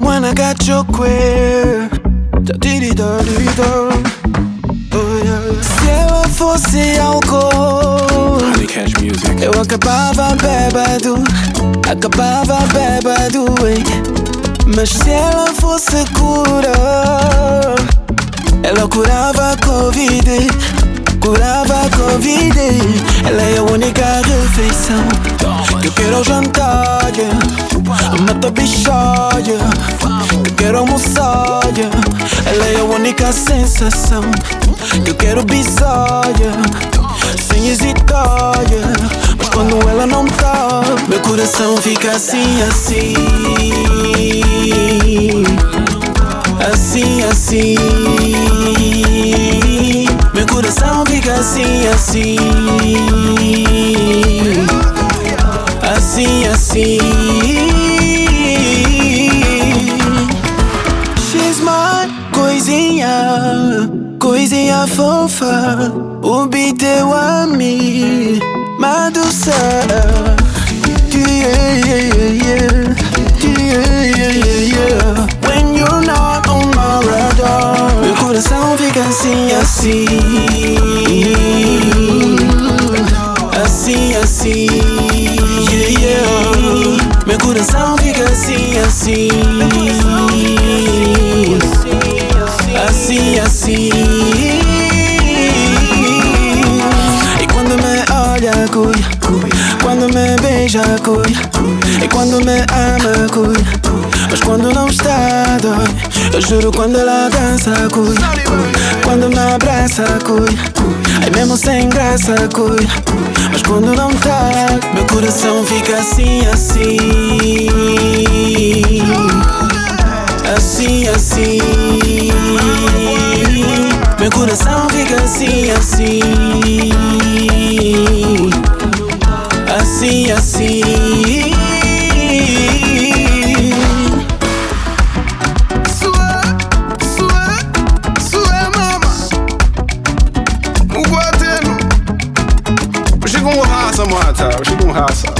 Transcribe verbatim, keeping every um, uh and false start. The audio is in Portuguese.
When I got your queer. Oh, yeah. Se ela fosse álcool, Honey Cash Music. eu acabava bêbado, acabava bêbado, ei. Mas se ela fosse cura, ela curava a Covid, curava a Covid. Ela é a única refeição que eu quero ao jantar, yeah. Mata bichóia, que eu quero almoçar, yeah. Ela é a única sensação que eu quero bisar, yeah. Sem hesitar, yeah. Mas quando ela não tá, meu coração fica assim, assim. Assim, assim. Meu coração fica assim, assim. Assim, assim. She's my coisinha, coisinha fofa. O beat eu ame, Madusa. Yeah, yeah, yeah, yeah, yeah, yeah. When you're not on my radar, meu coração fica assim, assim. Assim, assim. Yeah, yeah. Meu coração fica assim, assim. Assim, assim. E quando me olha, cuia. Quando me beija, cuia. E quando me ama, cuia. Mas quando não está, dói. Eu juro quando ela dança, cuia. Quando me abraça, cuia. Aí mesmo sem graça, cuia. Mas quando não tá, meu coração fica assim, assim. Assim, assim. Meu coração fica assim, assim. Assim, assim. Raça, mata, eu chego com raça.